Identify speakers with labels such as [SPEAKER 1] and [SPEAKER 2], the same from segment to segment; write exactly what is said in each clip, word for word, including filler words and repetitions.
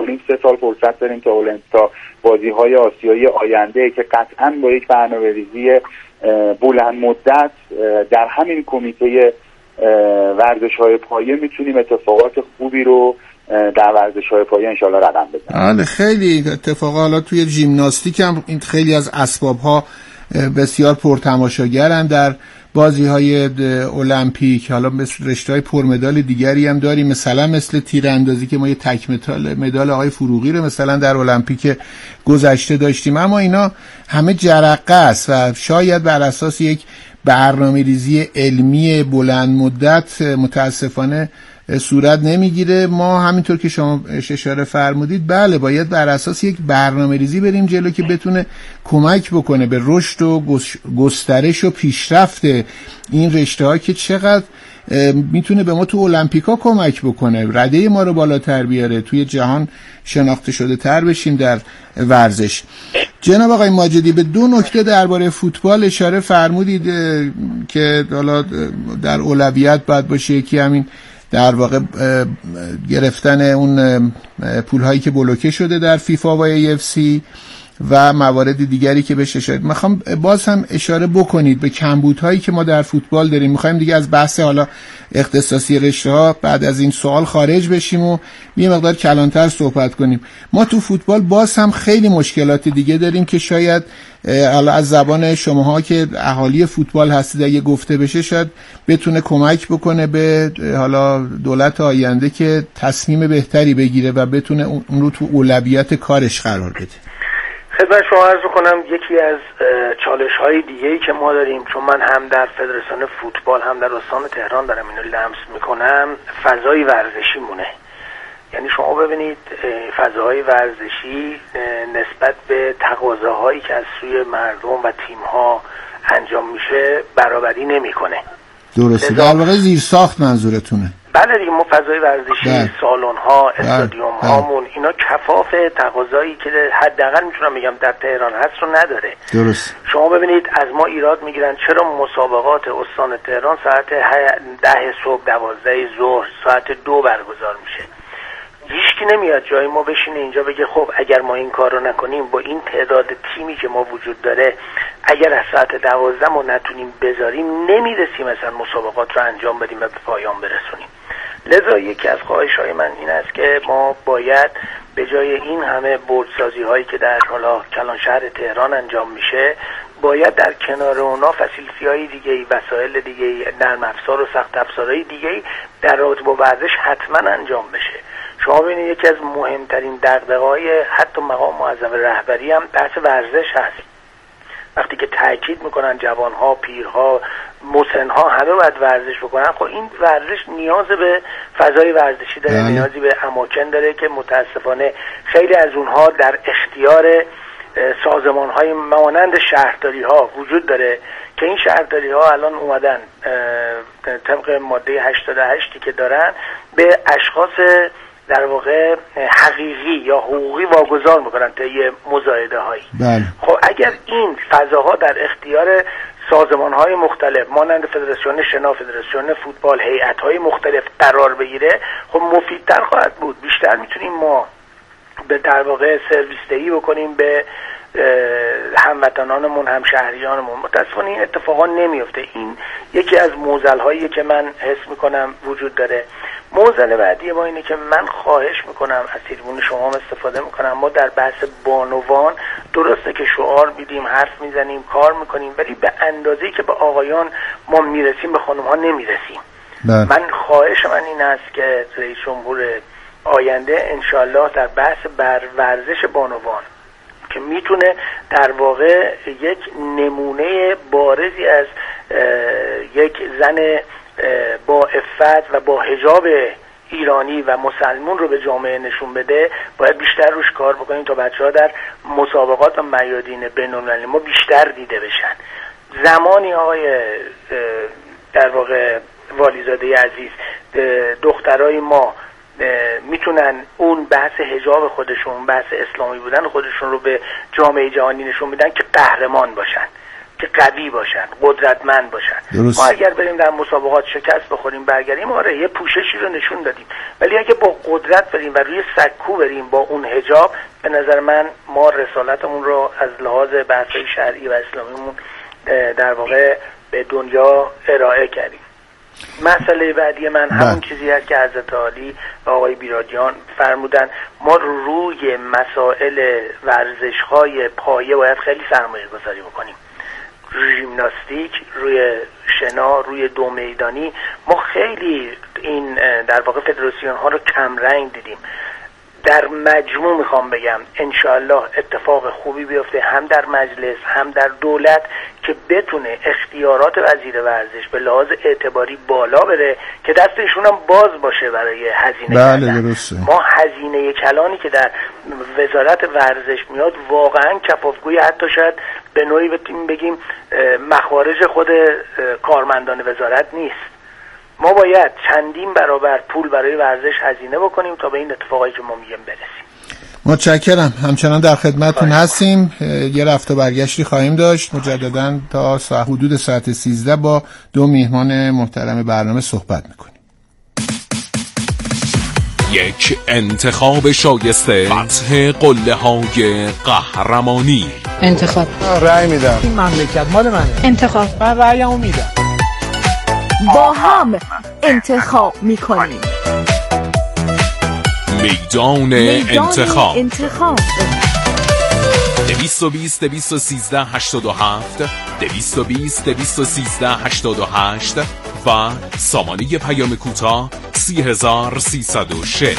[SPEAKER 1] کنیم سه سال فرصت داریم تا المپیاد بازی‌های آسیایی آینده که قطعاً با یک برنامه‌ریزی بلند مدت در همین کمیته ورزش‌های پایه میتونیم اتفاقات خوبی رو در ورزش‌های پایه انشالله رقم بزنیم.
[SPEAKER 2] آره خیلی اتفاقا حالا توی ژیمناستیک هم این خیلی از اسباب‌ها بسیار پرتماشاگرن در بازی‌های المپیک. حالا مثل رشته‌های پرمدال دیگری هم داریم، مثلا مثل تیراندازی که ما یه تک مدال مدال آقای فروغی رو مثلا در المپیک گذشته داشتیم، اما اینا همه جرقه است و شاید بر اساس یک برنامه‌ریزی علمی بلند مدت متاسفانه صورت نمیگیره. ما همینطور که شما اشاره فرمودید بله باید بر اساس یک برنامه‌ریزی بریم جلو که بتونه کمک بکنه به رشد و گسترش و پیشرفت این رشته‌ها که چقدر میتونه به ما تو المپیکا کمک بکنه، رده ما رو بالاتر بیاره، توی جهان شناخته شده تر بشیم در ورزش. جناب آقای ماجدی به دو نکته درباره فوتبال اشاره فرمودید که حالا در اولویت باید باشه، یکی همین در واقع گرفتن اون پول‌هایی که بلوکه شده در فیفا و ای اف سی و موارد دیگری که بهش اشاره. میخوام باز هم اشاره بکنید به کمبودهایی که ما در فوتبال داریم. میخوایم دیگه از بحث حالا اختصاصی رشته‌ها بعد از این سوال خارج بشیم و یه مقدار کلانتر صحبت کنیم. ما تو فوتبال باز هم خیلی مشکلات دیگه داریم که شاید حالا از زبان شماها که اهالی فوتبال هستید اگه گفته بشه شاید بتونه کمک بکنه به حالا دولت آینده که تصمیم بهتری بگیره و بتونه اون رو تو اولویت کارش قرار بده.
[SPEAKER 3] خدمت شما عرض کنم یکی از چالش‌های دیگه‌ای که ما داریم، چون من هم در فدراسیون فوتبال هم در استان تهران دارم اینو لمس میکنم، فضای ورزشی مونه. یعنی شما ببینید فضای ورزشی نسبت به تقاضاهایی که از سوی مردم و تیم‌ها انجام میشه برابری نمیکنه.
[SPEAKER 2] درسته، در واقع زیر ساخت منظورتونه؟
[SPEAKER 3] بله دیگه، ما فضای ورزشی، سالن‌ها، استادیوم هامون اینا کفاف تقاضایی که حداقل میتونم بگم در تهران هست رو نداره.
[SPEAKER 2] درست.
[SPEAKER 3] شما ببینید از ما ایراد میگیرن چرا مسابقات استان تهران ساعت ده صبح، دوازده ظهر، ساعت دو برگزار میشه. هیچکی نمیاد جای ما بشینه اینجا بگه خب اگر ما این کار رو نکنیم با این تعداد تیمی که ما وجود داره اگر از ساعت دوازده ما نتونیم بذاریم نمیرسیم مثلا مسابقات رو انجام بدیم و به پایان برسونیم. لذا یکی از خواهش‌های من این است که ما باید به جای این همه بردسازی هایی که در حالا کلان شهر تهران انجام میشه باید در کنار اونا فسیلیتی های دیگه، وسایل دیگه، نرم افزار و سخت افزارهای دیگه در رابطه با ورزش حتما انجام بشه. شما ببینید یکی از مهمترین دغدغه‌های حتی مقام معظم رهبری هم بحث ورزش هست. وقتی که تاکید میکنن جوانها، پیرها، مسنها همه باید ورزش بکنن، خب این ورزش نیاز به فضای ورزشی داره،
[SPEAKER 2] بله.
[SPEAKER 3] نیازی به اماکن داره که متاسفانه خیلی از اونها در اختیار سازمان‌های مانند شهرداری‌ها وجود داره که این شهرداری‌ها الان اومدن طبق ماده هشتاد و هشت که دارن به اشخاص در واقع حقیقی یا حقوقی واگذار میکنن تا یه مزایده هایی.
[SPEAKER 2] بله.
[SPEAKER 3] خب اگر این فضاها در اختیار سازمان های مختلف مانند فدراسیون شنا، فدراسیون فوتبال، هیئت های مختلف قرار بگیره خب مفیدتر خواهد بود. بیشتر میتونیم ما به در واقع سرویس دهی بکنیم به هموطنانمون، همشهریانمون. متاسفانه این اتفاقا نمیفته. این یکی از معضل هایی که من حس میکنم وجود داره. معضل بعدی ما اینه که من خواهش میکنم از تریبون شما استفاده میکنم، ما در بحث بانوان درسته که شعار میدیم، حرف میزنیم، کار میکنیم، ولی به اندازه‌ای که به آقایان ما میرسیم به خانم‌ها نمیرسیم. بله. من خواهش من این است که رئیس جمهور آینده انشالله در بحث بر ورزش بانوان که میتونه در واقع یک نمونه بارزی از یک زن با عفت و با حجاب ایرانی و مسلمون رو به جامعه نشون بده، باید بیشتر روش کار بکنیم تا بچه‌ها در مسابقات و میادین بین‌المللی ما بیشتر دیده بشن. زمانی آقای در واقع والیزاده عزیز دخترای ما میتونن اون بحث حجاب خودشون، بحث اسلامی بودن خودشون رو به جامعه جهانی نشون بدن که قهرمان باشن. که قوی باشن، قدرتمند باشن.
[SPEAKER 2] درست.
[SPEAKER 3] ما اگر بریم در مسابقات شکست بخوریم برگردیم، آره یه پوششی رو نشون دادیم، ولی اگه با قدرت بریم و روی سکو بریم با اون حجاب، به نظر من ما رسالتمون رو از لحاظ بحث‌های شرعی و اسلامیمون در واقع به دنیا ارائه کردیم. مسئله بعدی من همون چیزی هست که حضرت عالی و آقای بیرادیان فرمودن، ما روی مسائل ورزش‌های پایه باید خیلی سرمایه گذاری بکنیم. روی ژیمناستیک، روی شنا، روی دو میدانی ما خیلی این در واقع فدراسیون ها رو کم رنگ دیدیم. در مجموع میخوام بگم انشاءالله اتفاق خوبی بیفته، هم در مجلس هم در دولت، که بتونه اختیارات وزیر ورزش به لحاظ اعتباری بالا بره که دستشون هم باز باشه برای هزینه
[SPEAKER 2] بله درسته.
[SPEAKER 3] ما هزینه کلانی که در وزارت ورزش میاد واقعا کفافگوی حتی شاید به نوعی بگیم مخارج خود کارمندان وزارت نیست. ما باید چندین برابر پول برای ورزش هزینه بکنیم تا به این اتفاقایی که ما میگیم برسیم.
[SPEAKER 2] متشکرم، همچنان در خدمتتون هستیم. یه رفت و برگشتی خواهیم داشت مجددا تا ساعت حدود ساعت سیزده با دو میهمان محترم برنامه صحبت میکنیم.
[SPEAKER 4] یک انتخاب شایسته، فتح قله های قهرمانی.
[SPEAKER 5] انتخاب
[SPEAKER 6] رأی میدم،
[SPEAKER 5] این مملکت مال منه.
[SPEAKER 7] انتخاب
[SPEAKER 5] من رأیمو میدم.
[SPEAKER 7] با هم انتخاب میکنیم.
[SPEAKER 4] میدان انتخاب
[SPEAKER 7] انتخاب
[SPEAKER 4] دویست و بیست دویست و سیزده هشتاد و هفت دویست و بیست دویست و سیزده هشتاد و هشت و سامانه پیام کوتاه سی هزار سیصد و شش.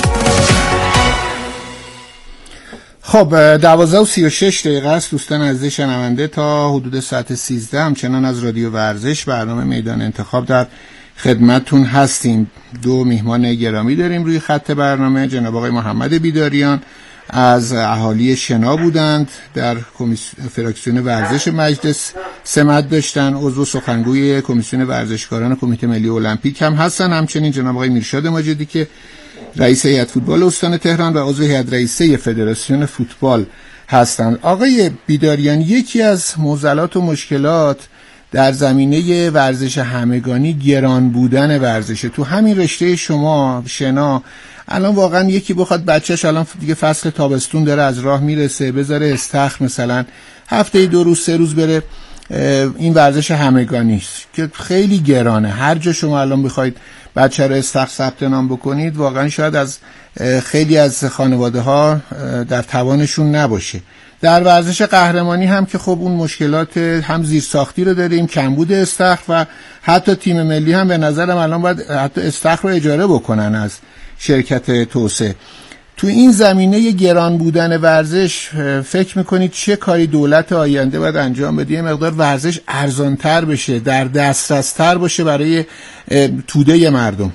[SPEAKER 2] خب دوازده و سی و شش دقیقه است دوستان عزیز شنونده، تا حدود ساعت سیزده همچنان از رادیو ورزش برنامه میدان انتخاب در خدمتتون هستیم. دو میهمان گرامی داریم روی خط برنامه. جناب آقای محمد بیداریان از اهالی شنا بودند، در فراکسیون ورزش مجلس سمت داشتن، عضو سخنگوی کمیسیون ورزشکاران کمیته ملی المپیک هم هستن. همچنین جناب آقای میرشاد ماجدی که رئیس هیئت فوتبال استان تهران و عضو هیئت رئیسه فدراسیون فوتبال هستند. آقای بیداریان، یکی از معضلات و مشکلات در زمینه ورزش همگانی گران بودن ورزشه. تو همین رشته شما شنا الان واقعا یکی بخواد بچهش الان دیگه فصل تابستون داره از راه میرسه بذاره استخر مثلا هفته دو روز سه روز بره این ورزش همگانی است که خیلی گرانه. هر جا شما الان بخواید بچه رو استخر ثبت نام بکنید واقعا شاید از خیلی از خانواده ها در توانشون نباشه. در ورزش قهرمانی هم که خب اون مشکلات هم زیرساختی رو داریم، کمبود استخر و حتی تیم ملی هم به نظرم الان باید حتی استخر رو اجاره بکنن از شرکت توسعه. تو این زمینه گران بودن ورزش فکر میکنید چه کاری دولت آینده باید انجام بده یه مقدار ورزش ارزانتر بشه، در دسترستر باشه برای توده مردم؟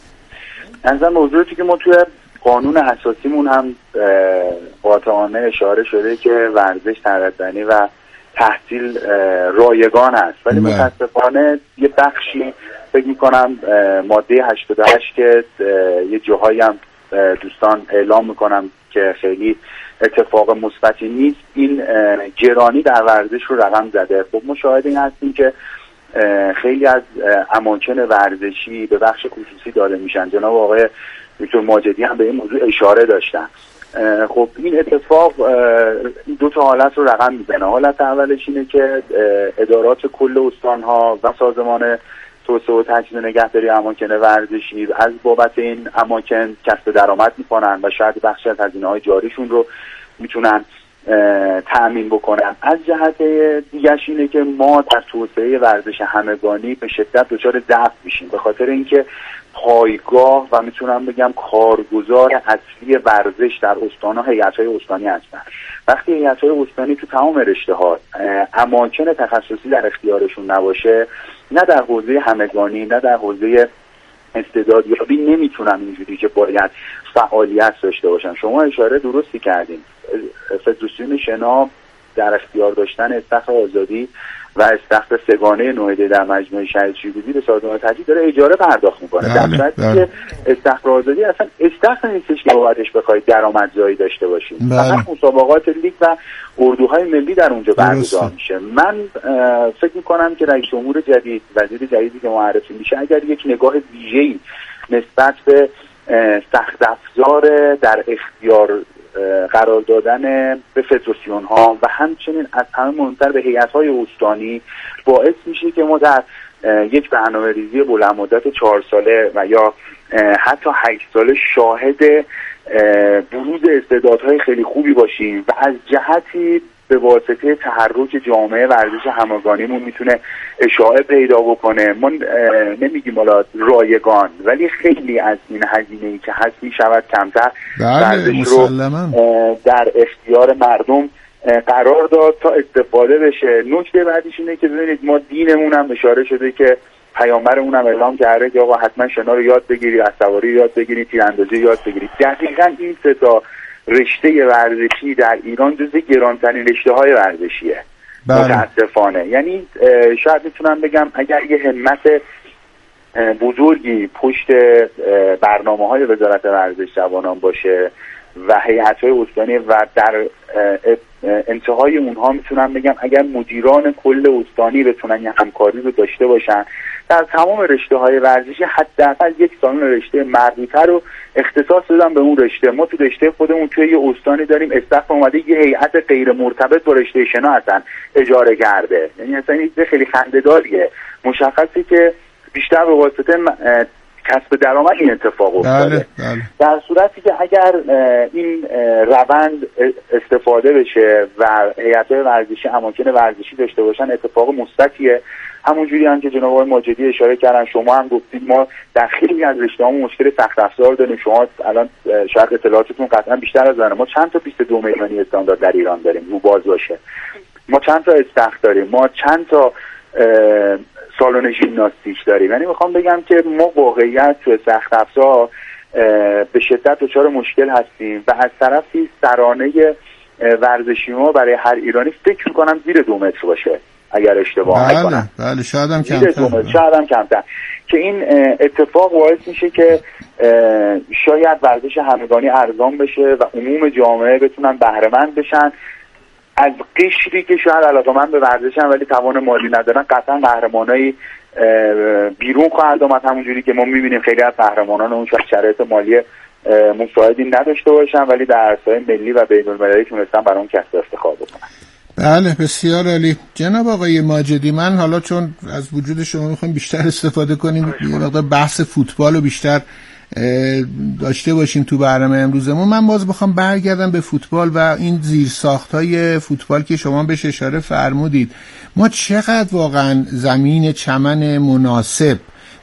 [SPEAKER 1] نظر موضوعی که ما توی قانون اساسیمون هم قاطعانه اشاره شده که ورزش تربیتی و تحصیل رایگان است، ولی متاسفانه یه بخشی فکر میکنم ماده هشتاد و هشت که یه جاهایی هم دوستان اعلام میکنم که خیلی اتفاق مثبتی نیست، این گرانی در ورزش رو رقم زده. خب ما شاهد این هستیم که خیلی از اماکن ورزشی به بخش خصوصی داده میشن. جناب آقای دکتر ماجدی هم به این موضوع اشاره داشتن. خب این اتفاق دو تا حالت رو رقم میزنه. حالت اولش اینه که ادارات کل استانها و سازمان توسعه و تجهیز نگهداری اماکن ورزشی از بابت این اماکن کسب درآمد میکنن و شاید بخشی از هزینه‌های جاریشون رو میتونن تأمین بکنن. از جهت دیگرش اینه که ما در توسعه ورزش همگانی به شدت دچار ضعف میشیم به خاطر اینکه پایگاه و میتونم بگم کارگزار اصلی ورزش در استان‌ها هیئت‌های استانی هستن. وقتی هیئت‌های استانی تو تمام رشته‌ها اماکن تخصصی در اختیارشون نباشه، نه در حوزه همگانی نه در حوزه استعدادیابی نمیتونن اینجوری که باید فعالیت داشته باشن. شما اشاره درستی کردین، فدراسیون شنا در اختیار داشتن استخر آزادی و استخر سگانه نویده در مجموعه شهید شیرودی به سازمان تجدید داره اجاره پرداخت میکنه، در صورتی که استخر آزادی اصلا استخر نیستش که بابتش بخواید درآمدزایی داشته باشیم، فقط مسابقات لیگ و اردوهای ملی در اونجا برگزار میشه. من فکر میکنم که رئیس جمهور جدید، وزیر جدیدی که معرفی میشه، اگر یک نگاه ویژه‌ای نسبت به سخت افزار در اختیار قرار دادن به فدراسیون ها و همچنین از همه مهمتر به هیئت های استانی باعث میشه که ما در یک برنامه ریزی بلند مدت چهار ساله و یا حتی هشت ساله شاهد بروز استعدادهای خیلی خوبی باشیم و از جهتی به واسطه تحرک جامعه ورزش همگانیمون میتونه اشاعه پیدا بکنه. ما نمیگیم حالا رایگان، ولی خیلی از این هزینه‌ای که هست میشود کمتر ورزش رو در اختیار مردم قرار داد تا استفاده بشه. نکته بعدیش اینه که ببینید ما دینمون هم اشاره شده که پیامبرمون هم اعلام کرده که آقا حتما شنا رو یاد بگیری، اسواری یاد بگیری، تیراندازی یاد بگیری. دقیقاً این سه تا رشته ورزشی در ایران جزو گرانترین رشته های ورزشیه متاسفانه. یعنی شاید میتونم بگم اگر یه همت بزرگی پشت برنامه های وزارت ورزش جوانان باشه و هیئت های استانی و در انتهای اونها میتونم بگم اگر مدیران کل استانی بتونن یه همکاری رو داشته باشن در تمام رشته های ورزشی، حداقل یک سالن رشته مربوطه رو اختصاص دادن به اون رشته. ما تو رشته خودمون توی یه استانی داریم استخر اومده یه هیئت غیر مرتبط با رشته شنا اصلا اجاره کرده، یعنی اصلا این خیلی خنده‌داریه. مشخصه که بیشتر به واسطه کسب درآمد این اتفاق افتاده.
[SPEAKER 2] بله، بله.
[SPEAKER 1] در صورتی که اگر این روند استفاده بشه و هیئت‌های ورزشی اماکن ورزشی داشته باشن اتفاق مثبتیه. همونجوری هم که جناب آقای ماجدی اشاره کردن، شما هم گفتید ما در خیلی از رشته‌هامون مشکل سخت افزار داریم. شما الان شاید اطلاعاتتون قطعا بیشتر از منه. ما چند تا بیست و دو میلیونی استاندارد در ایران داریم رو باز باشه. ما چند تا استخر داریم، ما چند تا سالن ژیمناستیک داریم. یعنی میخوام بگم که ما واقعیت تو سخت افزار به شدت دچار مشکل هستیم و از طرفی سرانه ورزشی ما برای هر ایرانی فکر میکنم زیر دو متر باشه اگر اشتباه
[SPEAKER 2] بله،
[SPEAKER 1] نکنم.
[SPEAKER 2] بله شاید هم کمتر
[SPEAKER 1] شاید هم کمتر که این اتفاق باعث میشه که شاید ورزش همگانی ارزان بشه و عموم جامعه بتونن بهره مند بشن از قشری که شاید علاقه‌مند به ورزشن ولی توان مالی ندارن. قطعا قهرمانایی بیرون خواهد آمد، همونجوری که ما میبینیم خیلی از قهرمانان اون شرایط مالی مساعدی نداشته باشن ولی در عرصه‌های ملی و بین‌المللی تونستن برای اون کسب افتخار بکنن.
[SPEAKER 2] بله بسیار عالی. جناب آقای ماجدی، من حالا چون از وجود شما میخوایم بیشتر استفاده کنیم، یه مقدار بحث فوتبال رو بیشتر داشته باشیم تو برنامه امروزمون، من باز بخوام برگردم به فوتبال و این زیرساخت‌های فوتبال که شما بهش اشاره فرمودید. ما چقدر واقعا زمین چمن مناسب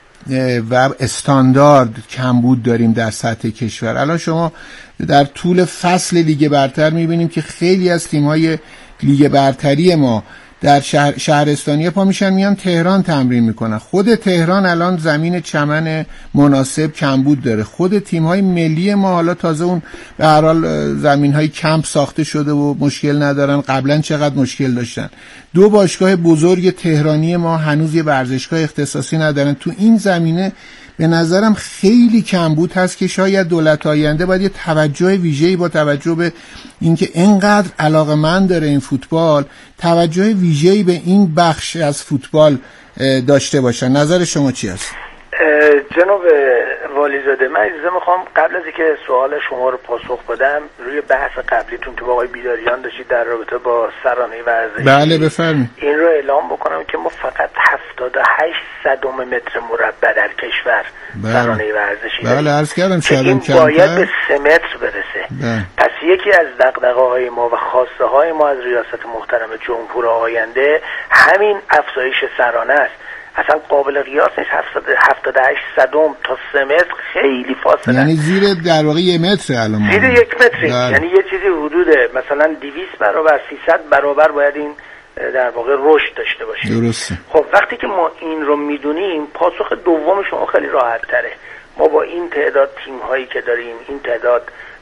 [SPEAKER 2] و استاندارد کمبود داریم در سطح کشور. الان شما در طول فصل لیگ برتر میبینیم که خیلی از تیم‌های لیگ برتری ما در شهر شهرستانی پا میشن میان تهران تمرین میکنن. خود تهران الان زمین چمن مناسب کمبود داره. خود تیم‌های ملی ما حالا تازه اون به هر حال زمین‌های کمپ ساخته شده و مشکل ندارن. قبلا چقدر مشکل داشتن. دو باشگاه بزرگ تهرانی ما هنوز یه ورزشگاه اختصاصی ندارن. تو این زمینه به نظرم خیلی کمبود هست که شاید دولت آینده باید یه توجه ویژه‌ای با توجه به اینکه اینقدر علاقه‌مند داره این فوتبال، توجه ویژه‌ای به این بخش از فوتبال داشته باشن. نظر شما چی است؟
[SPEAKER 3] جناب والیزاده، من اجازه میخوام قبل از اینکه سوال شما رو پاسخ بدم روی بحث قبلیتون که با آقای بیداریان داشتید در رابطه با سرانه ورزشی،
[SPEAKER 2] بله بفرمایید،
[SPEAKER 3] این رو اعلام بکنم که ما فقط هفتاد و هشت صدم متر مربع در کشور
[SPEAKER 2] بله.
[SPEAKER 3] سرانه ورزشی
[SPEAKER 2] بله
[SPEAKER 3] داریم.
[SPEAKER 2] عرض کردم شاید
[SPEAKER 3] این
[SPEAKER 2] کمتر
[SPEAKER 3] باید به سه متر برسه.
[SPEAKER 2] بله.
[SPEAKER 3] پس یکی از دغدغه‌های ما و خواسته های ما از ریاست محترم جمهور آینده همین افزایش سرانه است. اصلا قابل قیاس نیست. هفتاد و هشت صدم تا سه متر خیلی فاصله،
[SPEAKER 2] یعنی زیر در واقع یک متر الان
[SPEAKER 3] زیر یک متری، یعنی یه چیزی حدود مثلا دویست برابر سیصد برابر باید این در واقع رشد داشته باشه.
[SPEAKER 2] درسته.
[SPEAKER 3] خب وقتی که ما این رو میدونیم، پاسخ دوم شما خیلی راحت تره. ما با این تعداد تیم هایی که داریم، این تعداد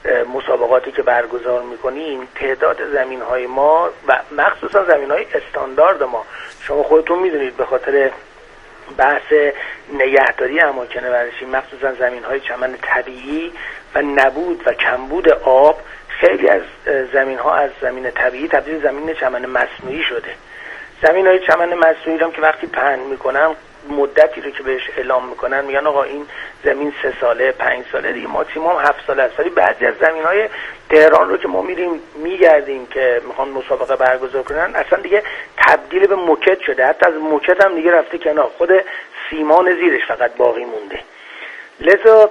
[SPEAKER 3] مسابقاتی که برگزار میکنیم تعداد زمین‌های ما و مخصوصا زمین‌های استاندارد ما، شما خودتون میدونید به خاطر بحث نگهداری اماکن ورزشی مخصوصا زمین‌های چمن طبیعی و نبود و کمبود آب، خیلی از زمین‌ها از زمین طبیعی تبدیل زمین چمن مصنوعی شده. زمین‌های چمن مصنوعی هم که وقتی پهن میکنن مدتی رو که بهش اعلام میکنن میگن آقا این زمین سه ساله پنج ساله دیگه ماکسیمم هفت ساله است، ولی بعضی از زمین‌های تهران رو که ما میریم میگردیم که میخوان مسابقه برگزار کنن اصلا دیگه تبدیل به موکت شده، حتی از موکت هم دیگه رفته کنار، خود سیمان زیرش فقط باقی مونده. لذا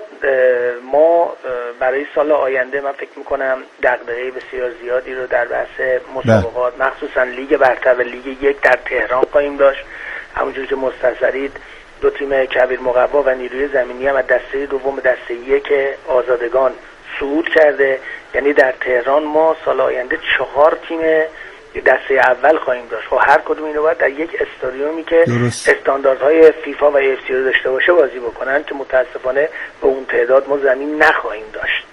[SPEAKER 3] ما برای سال آینده من فکر میکنم دغدغه بسیار زیادی رو در بحث مسابقات مخصوصا لیگ برتر و لیگ یک در تهران خواهیم داشت. همونجوری که مستحضرید دو تیم کبیر مقوا و نیروی زمینی هم از دسته دوم دسته یک آزادگان صعود کرده، یعنی در تهران ما سال آینده چهار تیم دسته اول خواهیم داشت. خب هر کدوم اینو باید در یک استادیومی که درست. استانداردهای فیفا و اف سی رو داشته باشه بازی بکنن که متاسفانه به اون تعداد ما زمین نخواهیم داشت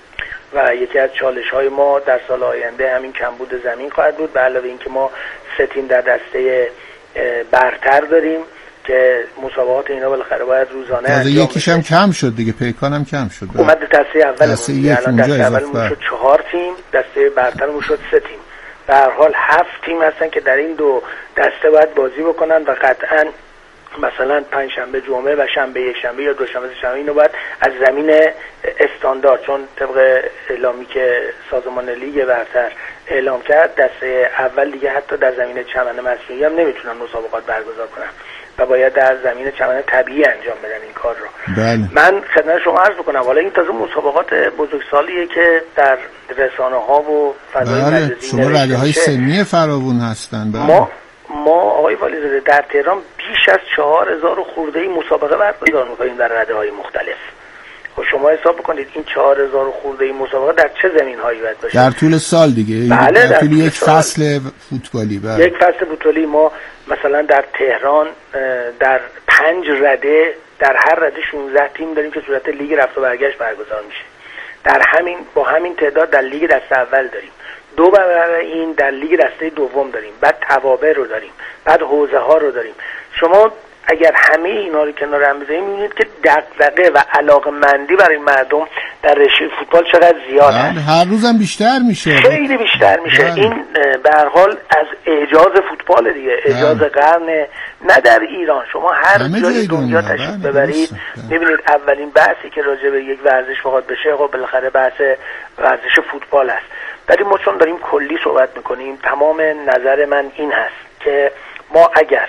[SPEAKER 3] و یکی از چالش های ما در سال آینده همین کمبود زمین خواهد بود. به علاوه اینکه ما سه تیم در دسته برتر داریم که مسابقات اینا بالاخره باید روزانه انجام بشه.
[SPEAKER 2] یکیش هم کم شد دیگه، پیکان هم کم شد.
[SPEAKER 3] اومد دسته اول
[SPEAKER 2] دسته یک
[SPEAKER 3] الان دسته اولمون شد چهار تیم، دسته برترمون شد سه تیم. به هر حال هفت تیم هستن که در این دو دسته باید بازی بکنن و قطعاً مثلا پنج شنبه جمعه و شنبه یک شنبه یا دوشنبه سه شنبه اینو باید از زمین استاندارد، چون طبق اعلامی که سازمان لیگ برتر اعلام کرد دسته اول دیگه حتی در زمین چمن مصنوعی هم نمیتونن مسابقات برگزار کنن و باید در زمین چمن طبیعی انجام بدن این کار رو.
[SPEAKER 2] بله.
[SPEAKER 3] من خدمت شما عرض بکنم حالا این تازه مسابقات بزرگسالیه که در رسانه ها و فضای
[SPEAKER 2] بله.
[SPEAKER 3] مجازی
[SPEAKER 2] شما رده های سنی فراوون هستن. بله.
[SPEAKER 3] ما ما آقای والیزاده در تهران بیش از چهار هزار خورده ای مسابقه برگزار میکنیم در رده های مختلف. خب شما حساب بکنید این چهار هزار خورده ای مسابقه در چه زمین هایی باید باشه؟
[SPEAKER 2] در طول سال دیگه.
[SPEAKER 3] بله
[SPEAKER 2] در,
[SPEAKER 3] در
[SPEAKER 2] طول یک
[SPEAKER 3] سال.
[SPEAKER 2] فصل فوتبالی. بله.
[SPEAKER 3] یک فصل فوتبالی ما مثلا در تهران در پنج رده در هر رده شانزده تیم داریم که صورت لیگ رفت و برگشت برگزار میشه. در همین با همین تعداد در لیگ دسته اول داریم. دو برابر این در لیگ دسته دوم داریم، بعد توابع رو داریم، بعد حوزه ها رو داریم. شما اگر همه اینا رو کنار هم بذارید می‌بینید که دغدغه و علاقه‌مندی برای مردم در رشته فوتبال چقدر زیاد است.
[SPEAKER 2] هر روزم بیشتر میشه.
[SPEAKER 3] خیلی بیشتر میشه. بله. این به هر حال از اعجاز فوتبال دیگه، اعجاز بله. قرن نه در ایران. شما هر جای دنیا تشریف بله. ببرید می‌بینید اولین بحثی که راجع به یک ورزش فقط بشه خب بالاخره بحث ورزش فوتبال است. ولی ما چون داریم کلی صحبت میکنیم تمام نظر من این هست که ما اگر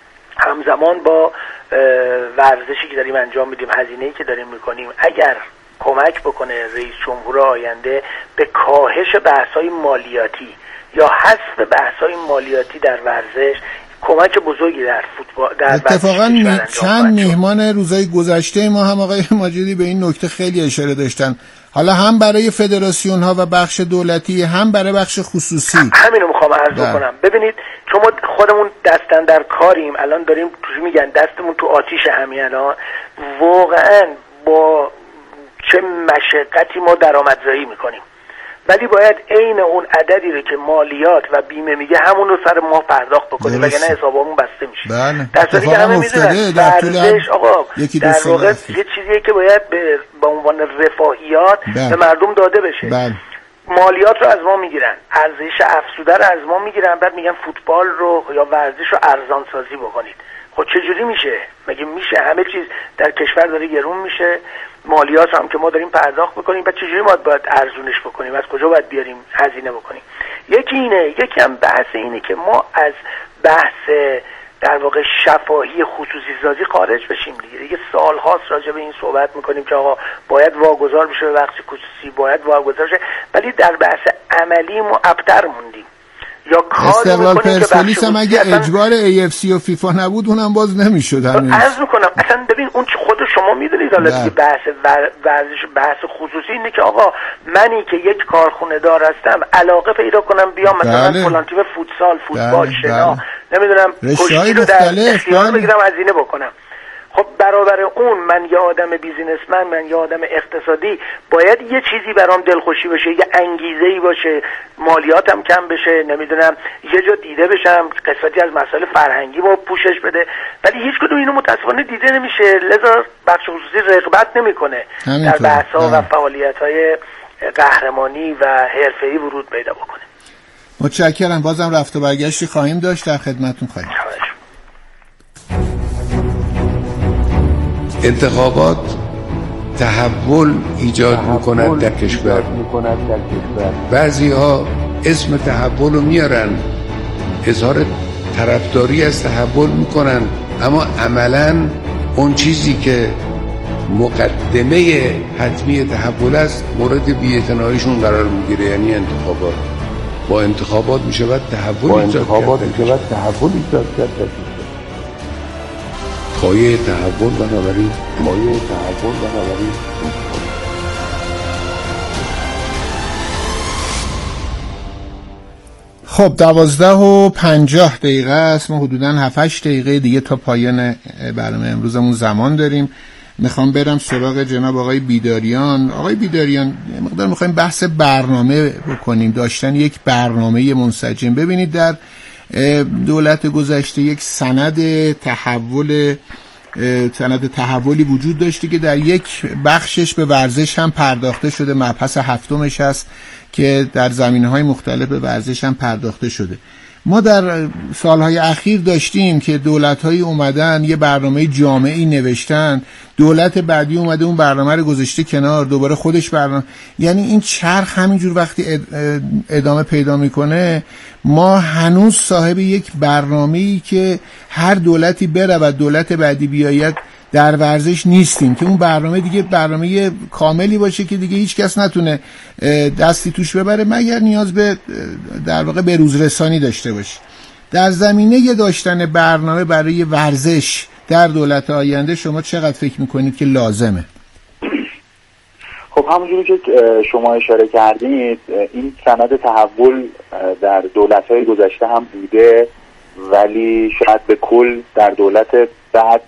[SPEAKER 3] همزمان با ورزشی که داریم انجام میدیم هزینه‌ای که داریم میکنیم اگر کمک بکنه رئیس جمهور آینده به کاهش بحث‌های مالیاتی یا حذف بحث‌های مالیاتی در ورزش کمک بزرگی در فوتبال در
[SPEAKER 2] اتفاقا چند میهمان روزهای گذشته ما هم آقای ماجدی به این نکته خیلی اشاره داشتن، حالا هم برای فدراسیون ها و بخش دولتی هم برای بخش خصوصی.
[SPEAKER 3] همینو میخوام عرض بکنم. ببینید چون ما خودمون دستن در کاریم، الان داریم توش میگن دستمون تو آتیش همین الان، واقعا با چه مشقتی ما درآمدزایی میکنیم، ولی باید عین اون عددی رو که مالیات و بیمه میگه همون رو سر ما پرداخت بکنیم وگرنه حسابمون بسته میشه.
[SPEAKER 2] بله.
[SPEAKER 3] در صورتی که همه میدونن ورزش آقا در واقع یه چیزیه که باید به با عنوان رفاهیات به مردم داده بشه.
[SPEAKER 2] بله.
[SPEAKER 3] مالیات رو از ما میگیرن، ارزش افزوده رو از ما میگیرن، بعد میگن فوتبال رو یا ورزش رو ارزان سازی بکنید. خب چه جوری میشه؟ مگه میشه؟ همه چیز در کشور داره گرون میشه، مالیات هم که ما داریم پرداخت بکنیم، بعد چجوری ما باید ارزونش بکنیم؟ از کجا باید بیاریم هزینه بکنیم؟ یکی اینه، یکی هم بحث اینه که ما از بحث در واقع شفاهی خصوصی سازی خارج بشیم دیگه. دیگه سال هاست راجع به این صحبت میکنیم که آقا باید واگذار بشه به بخش خصوصی، باید واگذار بشه، ولی در بحث عملی ما ابتر موندیم. یا
[SPEAKER 2] استقلال پرسپولیس هم اگه اجبار ای اف سی و فیفا نبود اونم باز نمیشد. همین
[SPEAKER 3] عرض میکنم اصلا ببین اون خود شما میدونید حالا دیگه بحث ورزش بحث خصوصی اینه که آقا منی که یک کارخونه دار هستم علاقه پیدا کنم بیام مثلا
[SPEAKER 2] بله.
[SPEAKER 3] فلان تیم فوتسال، فوتبال،
[SPEAKER 2] بله.
[SPEAKER 3] شنا
[SPEAKER 2] بله.
[SPEAKER 3] نمیدونم کشتی رو در اختیار بگیرم هزینه بکنم. خب برابر اون من یه آدم بیزینسمن، من یه آدم اقتصادی، باید یه چیزی برام دلخوشی بشه، یه انگیزه‌ای باشه، مالیاتم کم بشه، نمیدونم یه جا دیده بشم، قسمتی از مسائل فرهنگی با پوشش بده، ولی هیچ کدوم اینو متأسفانه دیده نمیشه، لذا بخش خصوصی رغبت نمیکنه در بحث‌ها و فعالیت‌های قهرمانی و حرفه‌ای ورود پیدا بکنه.
[SPEAKER 2] متشکرم. بازم رفت و برگشتی خواهیم داشت، در خدمتتون خواهیم.
[SPEAKER 6] انتخابات تحول ایجاد میکند در کشور. بعضی ها اسم تحول رو میارن، اظهار طرفداری از تحول میکنن، اما عملاً اون چیزی که مقدمه حتمی تحول است مورد بی‌اعتناییشون قرار میگیره، یعنی انتخابات. با انتخابات میشود تحول ایجاد کرد. پایه تحول بنابراین پایه تحول بنابراین
[SPEAKER 2] خب دوازده و پنجاه دقیقه است. ما حدوداً هفت هشت دقیقه دیگه تا پایان برنامه امروزمون زمان داریم. میخوام برم سراغ جناب آقای بیداریان. آقای بیداریان، مقدار میخوایم بحث برنامه بکنیم، داشتن یک برنامه منسجم. ببینید در دولت گذشته یک سند تحول سند تحولی وجود داشته که در یک بخشش به ورزش هم پرداخته شده، مبحث هفتمش هست که در زمینه‌های مختلف به ورزش هم پرداخته شده. ما در سالهای اخیر داشتیم که دولت‌های اومدن یه برنامه جامعی نوشتن، دولت بعدی اومده اون برنامه رو گذاشته کنار، دوباره خودش برنامه، یعنی این چرخ همینجور وقتی ادامه پیدا میکنه ما هنوز صاحب یک برنامه‌ای که هر دولتی بره و دولت بعدی بیاید در ورزش نیستیم که اون برنامه دیگه برنامه کاملی باشه که دیگه هیچ کس نتونه دستی توش ببره مگر نیاز به در واقع به روزرسانی داشته باشه. در زمینه داشتن برنامه برای ورزش در دولت آینده شما چقدر فکر میکنید که لازمه؟
[SPEAKER 1] خب همونجوری که شما اشاره کردید این سند تحول در دولت‌های گذشته هم بوده، ولی شاید به کل در دولت بعد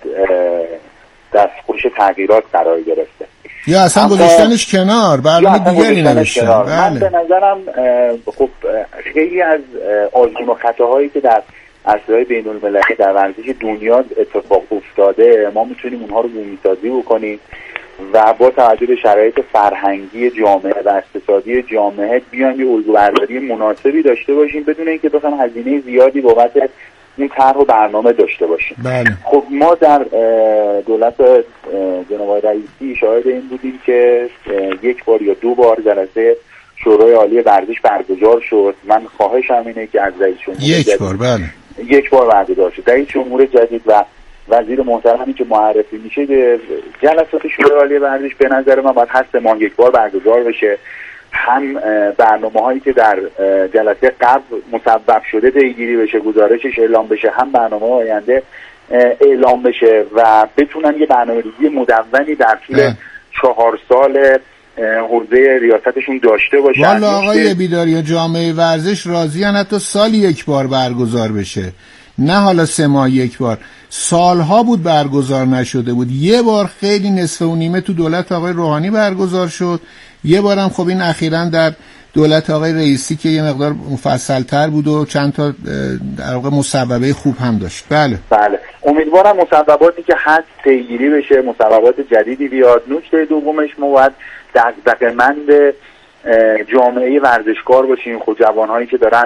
[SPEAKER 1] دستخوش تغییرات قرار گرفته
[SPEAKER 2] یا اصلا گذاشتنش کنار، برنامه دیگری نوشتن.
[SPEAKER 1] من به نظرم خب خیلی از آزمون و خطاهایی که در عرصه‌های بین‌المللی در ورزش دنیا اتفاق افتاده ما میتونیم اونها رو بومی‌سازی بکنیم و با توجه به شرایط فرهنگی جامعه و اقتصادی جامعه بیان یه الگوبرداری مناسبی داشته باشیم بدون اینکه بخوایم هزینه زیادی بابت این طرح و برنامه داشته باشیم.
[SPEAKER 2] بله.
[SPEAKER 1] خب ما در دولت جناب آقای رئیسی شاهد این بودیم که یک بار یا دو بار جلسه شورای عالی ورزش برگزار شد. من خواهشم اینه که از رئیس جمهور
[SPEAKER 2] یک بار بله
[SPEAKER 1] یک بار برگزار شد. رئیس جمهور جدید و وزیر محترمی که معرفی میشه جلسات شورای عالی ورزش به نظر من باید هر سه ماه یک بار برگزار بشه. هم برنامه هایی که در جلسه قبل مصوب شده پیگیری بشه، گزارشش اعلام بشه، هم برنامه آینده اعلام بشه و بتونن یه برنامه‌ریزی مدونی در طول چهار سال حوزه ریاستشون داشته باشن.
[SPEAKER 2] والا آقای بیداری جامعه ورزش راضیان حتی سالی یک بار برگزار بشه، نه حالا سه ماه یک بار. سالها بود برگزار نشده بود. یه بار خیلی نصف و نیمه تو دولت آقای روحانی برگزار شد، یه بارم خب این اخیراً در دولت آقای رئیسی که یه مقدار مفصل‌تر بود و چند تا در واقع مصوبه خوب هم داشت. بله
[SPEAKER 1] بله امیدوارم مصوباتی که هست پیگیری بشه، مصوبات جدیدی بیاد. نکته دومش ما باید دغدغه‌مند جامعه ورزشکار باشیم، خود جوانهایی که دارن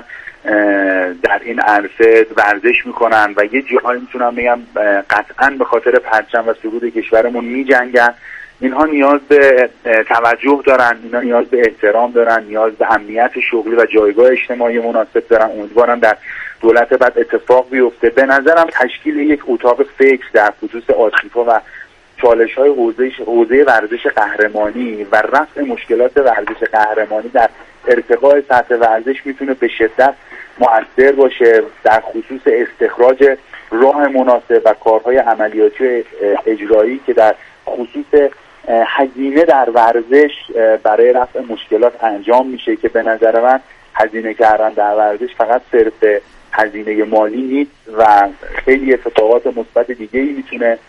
[SPEAKER 1] در این عرصه ورزش میکنن و یه جاهایی میتونم بگم قطعاً به خاطر پرچم و سرود کشورمون میجنگن، اینها نیاز به توجه دارن، اینها نیاز به احترام دارن، نیاز به امنیت شغلی و جایگاه اجتماعی مناسب دارن. امیدوارم در دولت بعد اتفاق بیفته. به نظرم تشکیل یک اتاق فکر در خصوص آسیب‌ها و چالش‌های حوزه حوزه ورزش قهرمانی و رفع مشکلات ورزش قهرمانی در ارتقاء سطح ورزش میتونه به شدت مؤثر باشه در خصوص استخراج راه مناسب و کارهای عملیاتی اجرایی که در خصوص هزینه در ورزش برای رفع مشکلات انجام میشه که به نظر من هزینه کردن در ورزش فقط صرف هزینه مالی نیست و خیلی اتفاقات مثبت دیگه‌ای میتونه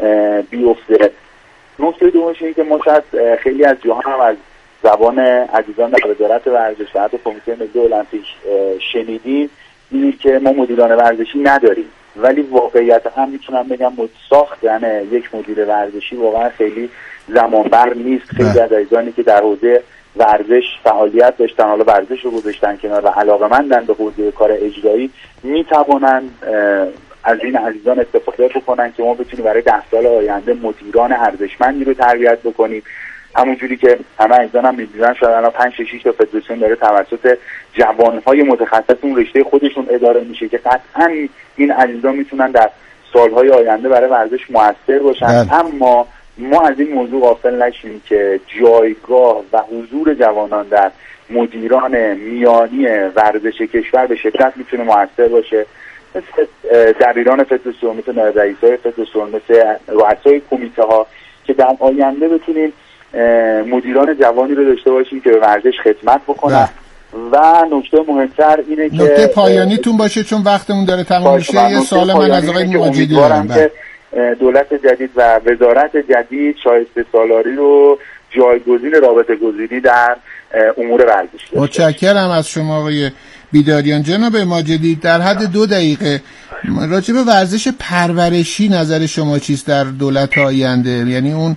[SPEAKER 1] بیفته. نکته دومش اینه که ما شاید خیلی از جاها هم از زبان عزیزان در وزارت ورزش و حتی کمیته ملی المپیک شنیدیم اینه که ما مدیران ورزشی نداریم، ولی واقعیت هم میتونم بگم ساختن یک مدیر ورزشی واقعا خیلی زمانبر نیست. خیلی از عزیزانی که در حوزه ورزش فعالیت داشتن، حالا ورزش رو گذاشتن کنار و علاقه‌مندن به حوزه کار اجرایی، میتوانن از این عزیزان استفاده بکنن که ما بتونیم برای ده سال آینده مدیران ارزشمندی رو تربیت بکنیم. همونجوری که همه عزیزان هم می‌دونن شاید الان پنج شش تا فدراسیون داره توسط جوانهای متخصص اون رشته خودشون اداره میشه که قطعاً این عزیزان میتونن در سالهای آینده برای ورزش موثر باشن. ده. اما ما از این موضوع غافل نشیم که جایگاه و حضور جوانان در مدیران میانی ورزش کشور به شدت میتونه موثر باشه. مثل دبیران فدراسیون، مثل نایب رئیسای فدراسیون، مثل رؤسای کمیته ها که در آینده بتونیم مدیران جوانی رو داشته باشیم که به ورزش خدمت بکنن. و نکته مهمتر اینه که
[SPEAKER 2] نکته پایانیتون باشه چون وقتمون داره تمام میشه. یه سوال من از آقای ماجدی دارم
[SPEAKER 1] که دولت جدید و وزارت جدید شایسته سالاری رو جایگزین رابطه گزینی در امور ورزشی.
[SPEAKER 2] متشکرم از شما آقای بیداریان. جناب ماجدی در حد دو دقیقه راجع به ورزش پرورشی نظر شما چیست در دولت آینده؟ یعنی اون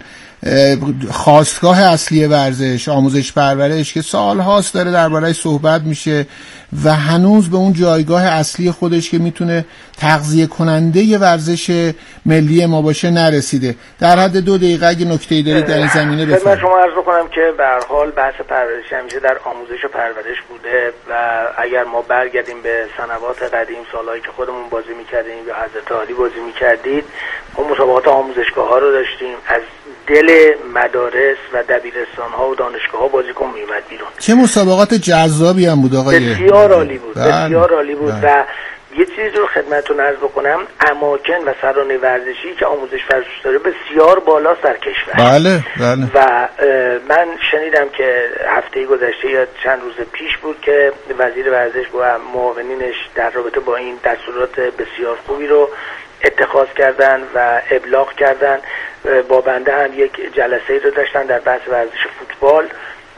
[SPEAKER 2] خواستگاه اصلی ورزش، آموزش پرورش که سال هاست داره درباره‌اش صحبت میشه و هنوز به اون جایگاه اصلی خودش که میتونه تغذیه کننده ی ورزش ملی ما باشه نرسیده. در حد دو دقیقه اگه نکته‌ای دارید در این زمینه بفرمایید.
[SPEAKER 3] خدمت شما عرض بکنم که به هر حال بحث پرورش همیشه در آموزش و پرورش بوده و اگر ما برگردیم به سنوات قدیم، سالهایی که خودمون بازی میکردیم یا حضرت عالی بازی میکردید، ما مسابقات آموزشگاه ها رو داشتیم. از دل مدارس و دبیرستان ها و دانشگاه ها بازیکن میومد بیرون.
[SPEAKER 2] چه مسابقات جذابی هم بود آقای.
[SPEAKER 3] بسیار عالی بود.
[SPEAKER 2] بله.
[SPEAKER 3] بسیار عالی بود.
[SPEAKER 2] بله.
[SPEAKER 3] و یه چیزی رو خدمتتون عرض بکنم، اماکن و سرانه ورزشی که آموزش ورزش داره بسیار بالاست در کشور.
[SPEAKER 2] بله بله.
[SPEAKER 3] و من شنیدم که هفته گذشته یا چند روز پیش بود که وزیر ورزش و معاونینش در رابطه با این دستورات بسیار خوبی رو اتخاذ کردن و ابلاغ کردن. با بنده هم یک جلسه رو داشتن در بحث ورزش فوتبال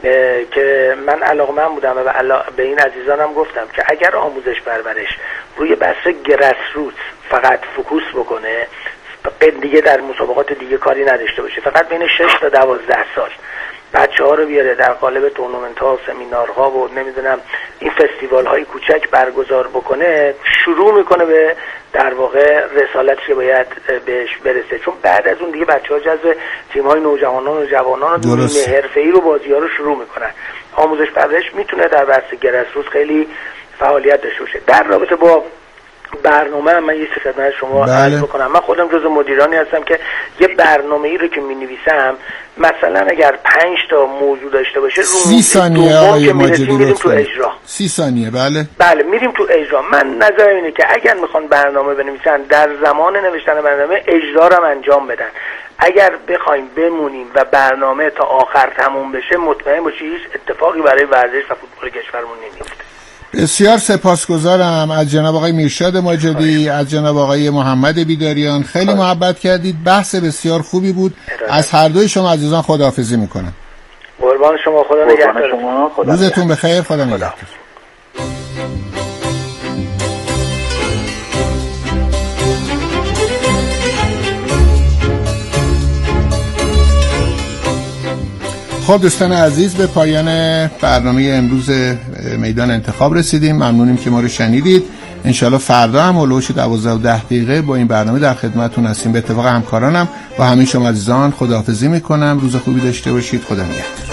[SPEAKER 3] که من علاقه‌مند بودم و به این عزیزانم گفتم که اگر آموزش پرورش روی بحث گراسروت فقط فوکوس بکنه، دیگه در مسابقات دیگه کاری نداشته باشه، فقط بین شش تا دوازده سال بچه ها رو بیاره در قالب تورنمنت ها، سمینارها و نمیدونم این فستیوال های کوچک برگزار بکنه، شروع میکنه به در واقع رسالتی که باید بهش برسه. چون بعد از اون دیگه بچه ها جذب تیم های نوجوانان و جوانان و نیمه حرفه‌ای رو بازی ها رو شروع میکنن. آموزش پرورش میتونه در بحث گراسروت خیلی فعالیت داشته باشه. در رابطه با برنامه هم من یه چیز خدمت شما عرض بکنم. من خودم جزو مدیرانی هستم که یه برنامه ای رو که می‌نویسم مثلا اگر پنج تا موضوع داشته باشه
[SPEAKER 2] سی ثانیه آقای ماجدی
[SPEAKER 3] میریم تو اجرا.
[SPEAKER 2] سی ثانیه بله.
[SPEAKER 3] بله میریم تو اجرا. من نظرم اینه که اگر میخوان برنامه بنویسن در زمان نوشتن برنامه اجرا رو انجام بدن. اگر بخوایم بمونیم و برنامه تا آخر تموم بشه مطمئن باشید هیچ اتفاقی برای ورزش و فوتبال کشورمون نمیفته.
[SPEAKER 2] بسیار سپاسگزارم از جناب آقای میرشاد ماجدی، از جناب آقای محمد بیداریان. خیلی محبت کردید، بحث بسیار خوبی بود. از هر دوی شما عزیزان خداحافظی میکنم.
[SPEAKER 3] قربان شما، خدا نگهدار.
[SPEAKER 2] روزتون بخیر، خدا نگهدار. خب دوستان عزیز، به پایان برنامه امروز میدان انتخاب رسیدیم. ممنونیم که ما رو شنیدید. انشالله فردا هم هلوش دوازده و ده دقیقه با این برنامه در خدمتتون هستیم. به اتفاق همکارانم با همه شما عزیزان خداحافظی میکنم. روز خوبی داشته باشید. خدا نگهدار.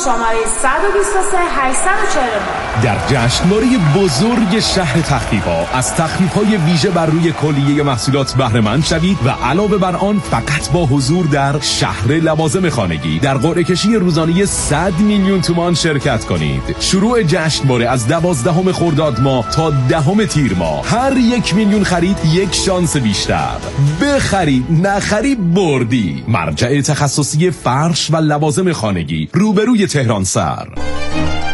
[SPEAKER 8] شماره صد و بیست و سه هشتصد و چهل و نه.
[SPEAKER 9] در جشنواره بزرگ شهر تخفیف‌ها از تخفیف‌های ویژه بر روی کلیه محصولات بهره مند شوید و علاوه بر آن فقط با حضور در شهر لوازم خانگی در قرعه کشی روزانه صد میلیون تومان شرکت کنید. شروع جشنواره از دوازدهم خرداد ماه تا دهم تیر ماه. هر یک میلیون خرید یک شانس بیشتر. بخرید نخری بردی. مرجع تخصصی فرش و لوازم خانگی روبروی تهران سر.